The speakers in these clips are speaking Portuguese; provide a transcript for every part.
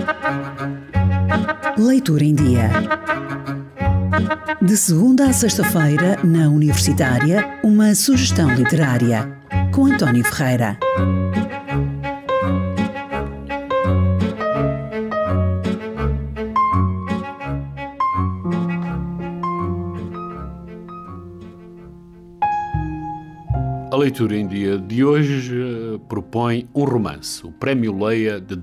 Leitura em Dia. De segunda a sexta-feira, na Universitária, uma sugestão literária, com António Ferreira. A leitura em dia de hoje propõe um romance, o Prémio Leia de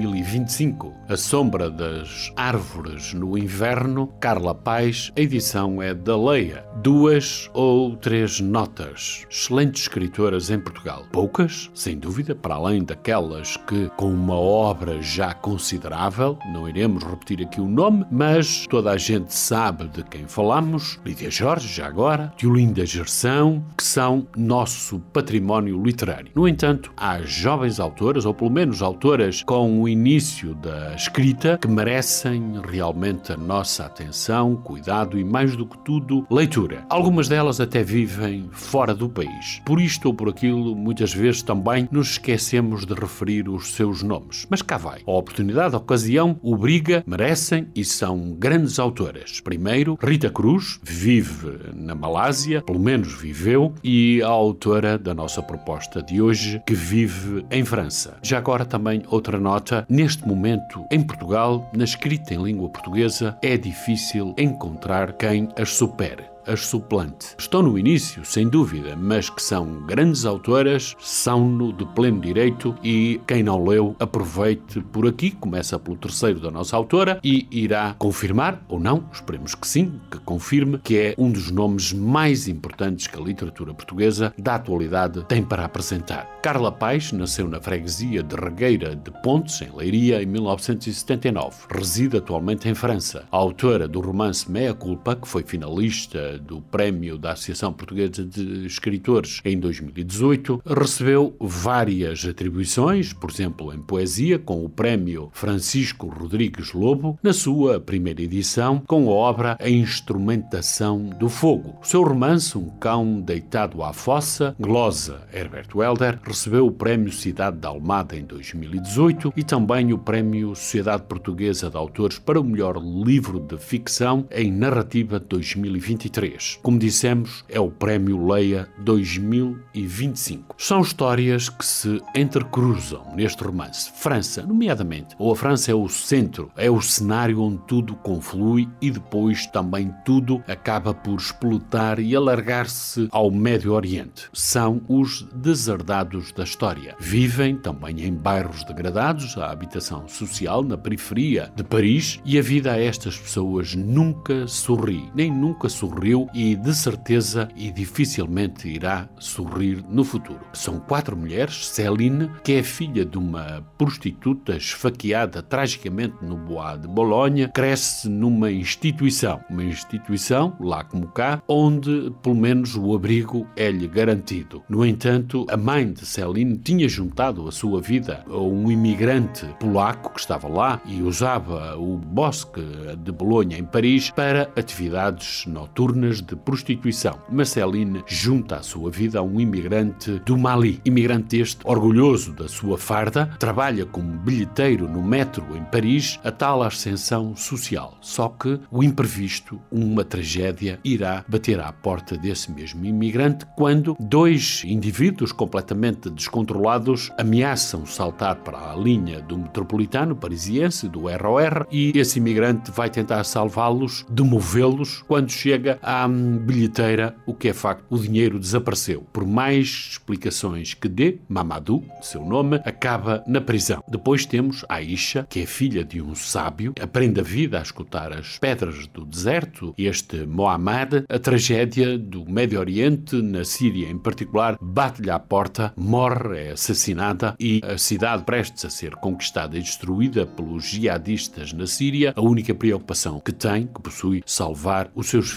2025, A Sombra das Árvores no Inverno, Carla Paes. A edição é da Leia. 2 ou 3 notas. Excelentes escritoras em Portugal. Poucas, sem dúvida, para além daquelas que, com uma obra já considerável, não iremos repetir aqui o nome, mas toda a gente sabe de quem falamos, Lídia Jorge, já agora, Teolinda Gerção, que são nosso património literário. No entanto, há jovens autoras, ou pelo menos autoras com o início da escrita, que merecem realmente a nossa atenção, cuidado e, mais do que tudo, leitura. Algumas delas até vivem fora do país. Por isto ou por aquilo, muitas vezes também nos esquecemos de referir os seus nomes. Mas cá vai. A oportunidade, a ocasião, obriga, merecem e são grandes autoras. Primeiro, Rita Cruz, vive na Malásia, pelo menos viveu, e a autora da nossa proposta de hoje, que vive em França. Já agora também outra nota, neste momento em Portugal, na escrita em língua portuguesa, é difícil encontrar quem as supere, as suplante. Estão no início, sem dúvida, mas que são grandes autoras, são-no de pleno direito e quem não leu, aproveite por aqui, começa pelo terceiro da nossa autora e irá confirmar, ou não, esperemos que sim, que confirme, que é um dos nomes mais importantes que a literatura portuguesa da atualidade tem para apresentar. Carla Paes nasceu na freguesia de Regueira de Pontes, em Leiria, em 1979. Reside atualmente em França. A autora do romance Meia Culpa, que foi finalista do Prémio da Associação Portuguesa de Escritores em 2018, recebeu várias atribuições, por exemplo, em poesia, com o Prémio Francisco Rodrigues Lobo, na sua primeira edição, com a obra A Instrumentação do Fogo. O seu romance, Um Cão Deitado à Fossa, glosa Herbert Welder, recebeu o Prémio Cidade da Almada em 2018 e também o Prémio Sociedade Portuguesa de Autores para o melhor livro de ficção em narrativa de 2023. Como dissemos, é o Prémio Leia 2025. São histórias que se entrecruzam neste romance. França, nomeadamente, ou a França é o centro, é o cenário onde tudo conflui e depois também tudo acaba por explotar e alargar-se ao Médio Oriente. São os deserdados da história. Vivem também em bairros degradados, a habitação social na periferia de Paris, e a vida a estas pessoas nunca sorri, nem nunca sorriu e de certeza e dificilmente irá sorrir no futuro. São 4 mulheres. Céline, que é filha de uma prostituta esfaqueada tragicamente no Bois de Boulogne, cresce numa instituição, lá como cá, onde pelo menos o abrigo é-lhe garantido. No entanto, a mãe de Céline tinha juntado a sua vida a um imigrante polaco que estava lá e usava o bosque de Bolonha em Paris para atividades noturnas de prostituição. Mas Céline junta a sua vida a um imigrante do Mali. Imigrante este, orgulhoso da sua farda, trabalha como bilheteiro no metro em Paris, a tal ascensão social. Só que o imprevisto, uma tragédia, irá bater à porta desse mesmo imigrante quando 2 indivíduos completamente descontrolados ameaçam saltar para a linha do metropolitano parisiense, do RER, e esse imigrante vai tentar salvá-los, demovê-los, quando chega à bilheteira, o que é facto, o dinheiro desapareceu. Por mais explicações que dê, Mamadou, seu nome, acaba na prisão. Depois temos Aisha, que é filha de um sábio, aprende a vida a escutar as pedras do deserto. Este Mohamed, a tragédia do Médio Oriente, na Síria em particular, bate-lhe à porta, morre, é assassinada e a cidade prestes a ser conquistada e destruída pelos jihadistas na Síria, a única preocupação que tem, que possui, salvar os seus filhos.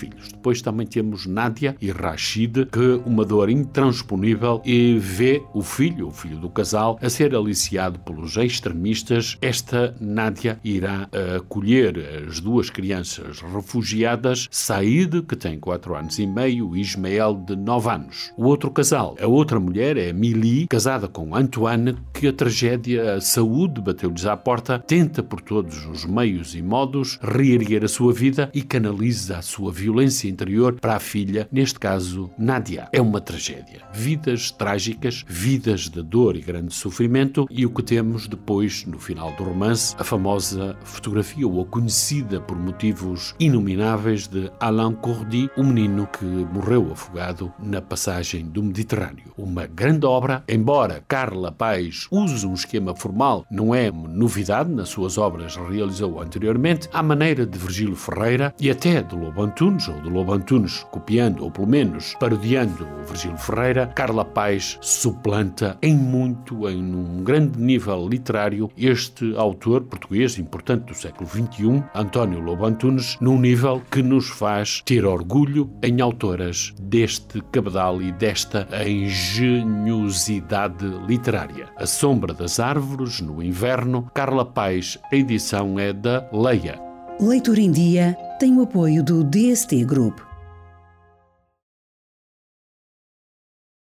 depois também temos Nádia e Rachid, que uma dor intransponível e vê o filho do casal, a ser aliciado pelos extremistas. Esta Nádia irá acolher as duas crianças refugiadas, Said, que tem 4 anos e meio, e Ismael, de 9 anos. O outro casal, a outra mulher é Mili, casada com Antoine, que a tragédia, a saúde bateu-lhes à porta, tenta por todos os meios e modos reerguer a sua vida e canaliza a sua violência interior para a filha, neste caso, Nádia. É uma tragédia. Vidas trágicas, vidas de dor e grande sofrimento, e o que temos depois, no final do romance, a famosa fotografia, ou a conhecida por motivos inomináveis, de Alain Cordy, o menino que morreu afogado na passagem do Mediterrâneo. Uma grande obra, embora Carla Paes use um esquema formal, não é novidade, nas suas obras realizou anteriormente, à maneira de Virgílio Ferreira e até de Lobo Antunes, ou de Lobo Antunes copiando, ou pelo menos parodiando o Virgílio Ferreira. Carla Paes suplanta em um grande nível literário, este autor português importante do século XXI, António Lobo Antunes, num nível que nos faz ter orgulho em autoras deste cabedal e desta engenhosidade literária. A Sombra das Árvores, no Inverno, Carla Paes, a edição é da Leia. Leitura em Dia tem o apoio do DST Group.